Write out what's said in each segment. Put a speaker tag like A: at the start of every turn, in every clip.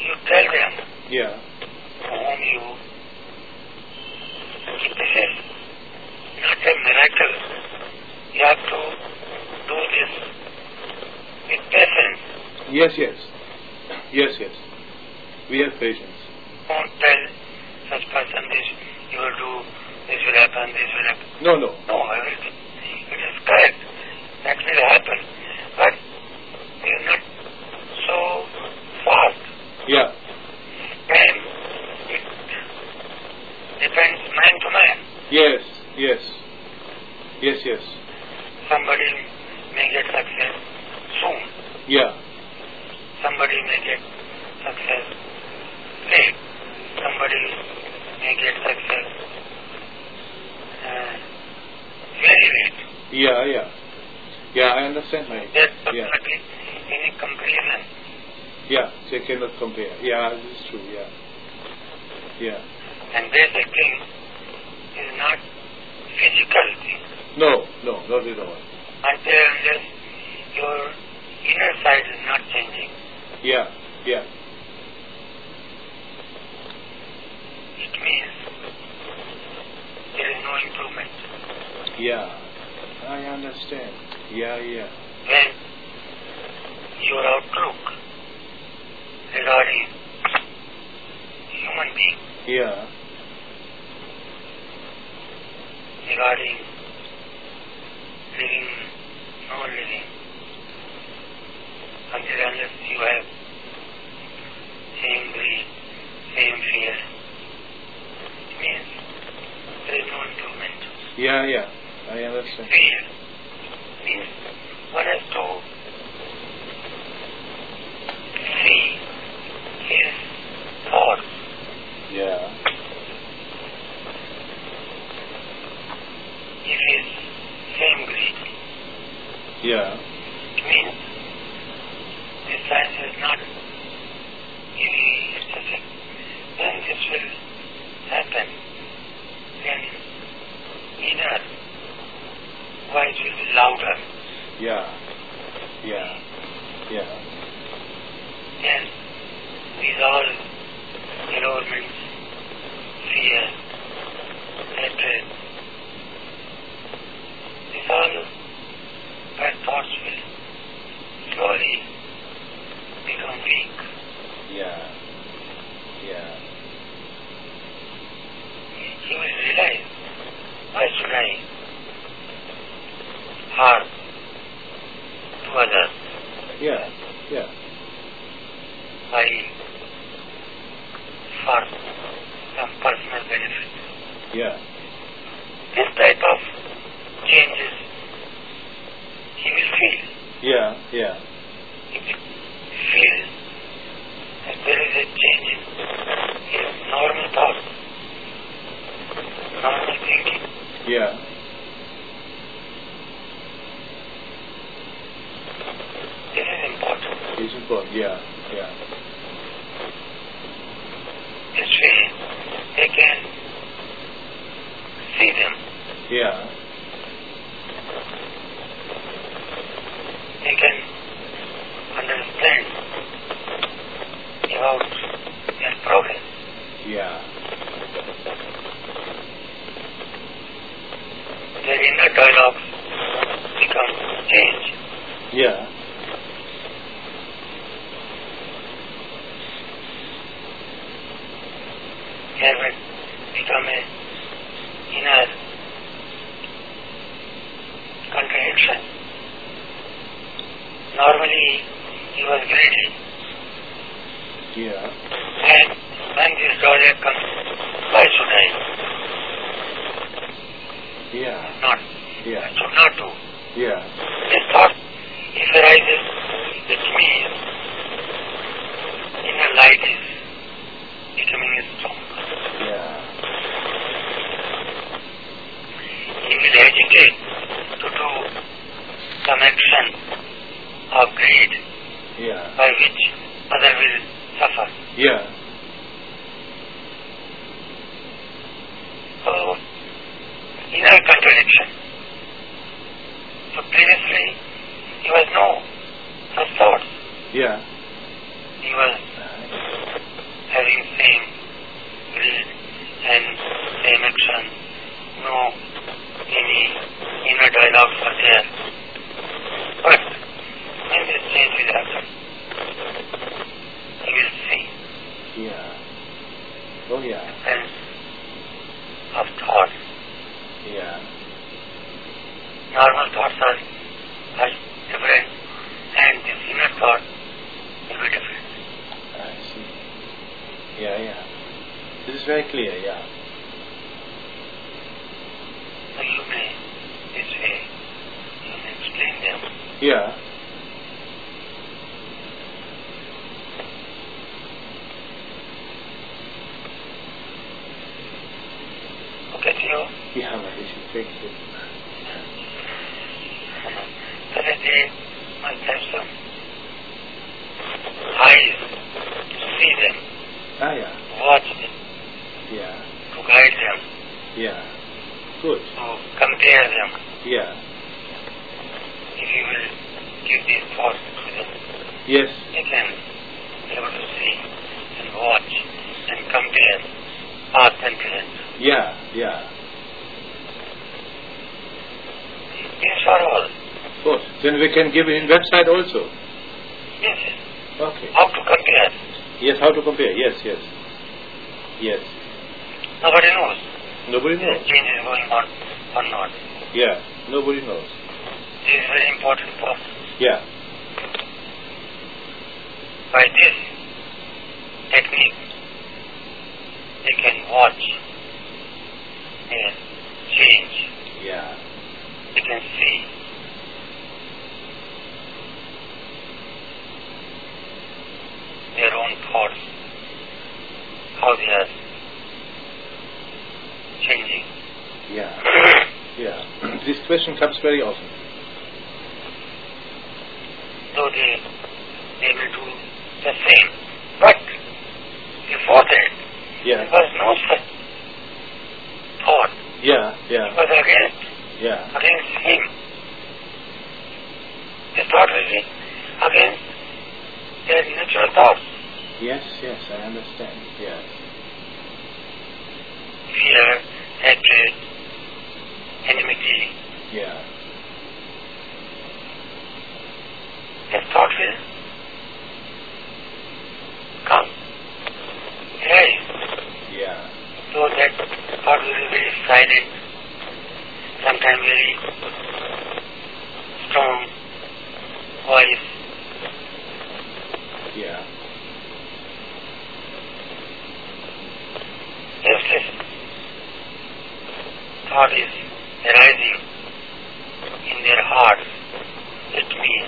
A: you tell them
B: Yeah.
A: whom you, this is not a miracle. You have to do this with patience.
B: Yes, yes. Yes, yes. We have patience.
A: Don't tell such person this, you will do, this will happen, this will happen.
B: No, no.
A: No, everything. It is correct. That will happen. But it is not so fast.
B: Yeah.
A: And it depends man to man.
B: Yes, yes. Yes, yes.
A: Somebody may get success soon.
B: Yeah.
A: Somebody may get success late. Somebody may get success very late.
B: Yeah, yeah. Yeah, I understand, mate.
A: That's
B: Yeah.
A: definitely any comparison.
B: Yeah, they cannot compare. Yeah, this is true, yeah. Yeah.
A: And basically is not physical thing.
B: No, no, not at all.
A: Until unless your inner side is not changing.
B: Yeah, yeah.
A: It means there is no improvement.
B: Yeah, I understand. Yeah, yeah.
A: When your outlook regarding human being,
B: Yeah,
A: regarding living, non-living, until unless you have same greed, same fear, it means there is no improvement.
B: yeah, yeah. I understand.
A: Fear means one has to see his thoughts.
B: Yeah,
A: If his same greed,
B: yeah,
A: it means this science is not really specific. When this will happen, then inner voice will be louder.
B: yeah, yeah, yeah,
A: Then these all allurements, fear, hatred, these all bad thoughts will slowly become weak.
B: yeah, yeah,
A: He will realize, why should I harm to others?
B: yeah, yeah,
A: For some personal benefit.
B: yeah,
A: This type of changes he will feel.
B: yeah, yeah,
A: If he feels that there is a change in his normal thoughts, normal thinking,
B: yeah,
A: this is important.
B: it's important. Yeah, yeah,
A: This way they can see them,
B: yeah,
A: they can understand about their progress.
B: yeah,
A: Their inner dialogues become changed.
B: yeah,
A: There will become a inner contradiction. Normally he was greedy,
B: yeah,
A: and when this drawback comes, why should I
B: yeah,
A: not?
B: yeah,
A: I should not do.
B: yeah,
A: This thought, if arises, it means inner light is becoming strong.
B: yeah,
A: He will hesitate to do some action of greed
B: yeah,
A: by which other will suffer.
B: yeah,
A: So, inner contradiction. So previously, he was no such thoughts.
B: yeah,
A: He was having same greed and same action, no any inner dialogues are there. But when this change will happen, he will see.
B: Yeah. Oh yeah.
A: Sense of thoughts.
B: Yeah.
A: Normal thoughts are different, and this inner thought will be different.
B: I see. Yeah, yeah. This is very clear, yeah.
A: So you may, this way, you may explain them.
B: Yeah.
A: Okay, to you?
B: Yeah, Maharishi, thank you.
A: So that they must have some eyes to see them,
B: Ah, yeah.
A: watch them,
B: Yeah.
A: to guide them,
B: Yeah. Good.
A: to compare them.
B: Yeah.
A: If you will give these thoughts to them,
B: Yes.
A: they can be able to see and watch and compare past and present.
B: Yeah, yeah.
A: These are all.
B: Good. Then we can give in website also.
A: Yes,
B: Okay.
A: how to compare.
B: Yes, how to compare? Yes, yes. Yes.
A: Nobody knows.
B: Nobody
A: This
B: knows.
A: change is going on or not.
B: Yeah, nobody knows.
A: This is very important process.
B: Yeah.
A: By this technique, they can watch their change.
B: Yeah.
A: They can see. Their own thoughts, how they are changing.
B: Yeah. Yeah. This question comes very often.
A: So they will do the same. But before that,
B: Yeah.
A: there was no such thought.
B: Yeah,
A: It
B: yeah.
A: was
B: Yeah.
A: against him. The thought will be against their natural thoughts.
B: Yes, yes, I understand. Yes.
A: Fear, hatred, enmity.
B: Yeah.
A: The thought will come. Arise.
B: Yeah.
A: So that thought will be very silent, sometimes very strong voice.
B: Yeah.
A: Restless thought is arising in their hearts. It means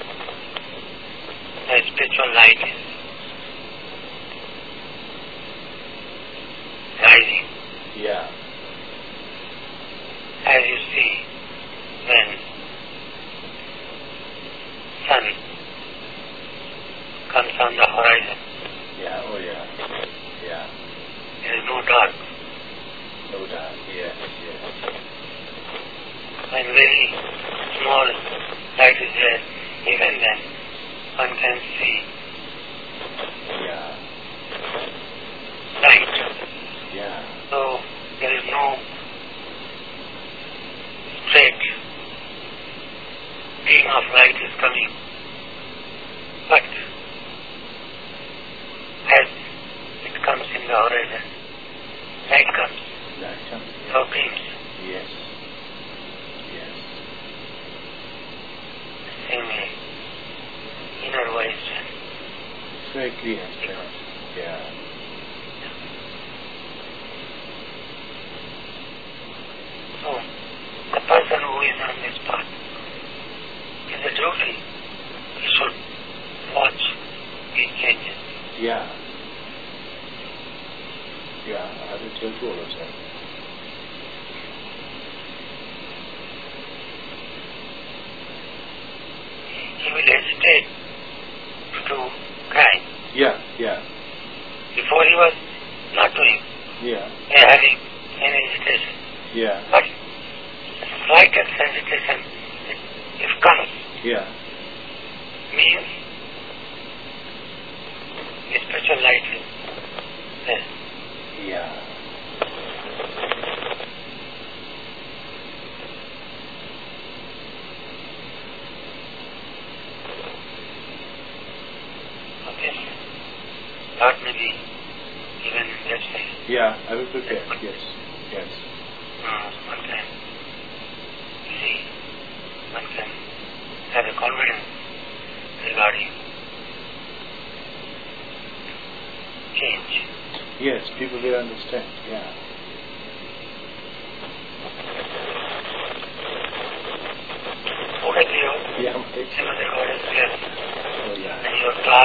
A: the spiritual light is rising.
B: Yeah.
A: As you see, when sun comes on the horizon,
B: Yeah. Oh, yeah. Yeah.
A: there is no dark.
B: No doubt. Yes, yes.
A: When very small light is there, even then one can see
B: Yeah.
A: light.
B: Yeah.
A: So there is no straight beam of light is coming. But as it comes in the horizon, light comes,
B: That comes.
A: so beams.
B: Yes. Yes.
A: Same way, inner voice.
B: It's very clear. Yeah.
A: So the person who is on this path is a duty. He should watch these changes.
B: Yeah. Yeah, I will tell you all of that.
A: He will hesitate to do crime.
B: Yeah, yeah,
A: Before he was not doing,
B: yeah,
A: having any hesitation.
B: yeah,
A: But slightest hesitation, if comes,
B: yeah,
A: means the spiritual light will thought maybe even in that way.
B: Yeah, I will prepare. Yes, yes.
A: One can see, one can have a confidence regarding change.
B: Yes, people will understand. Yeah.
A: Okay, Theo.
B: Yeah,
A: Srimad God is clear.
B: oh yeah.
A: And your class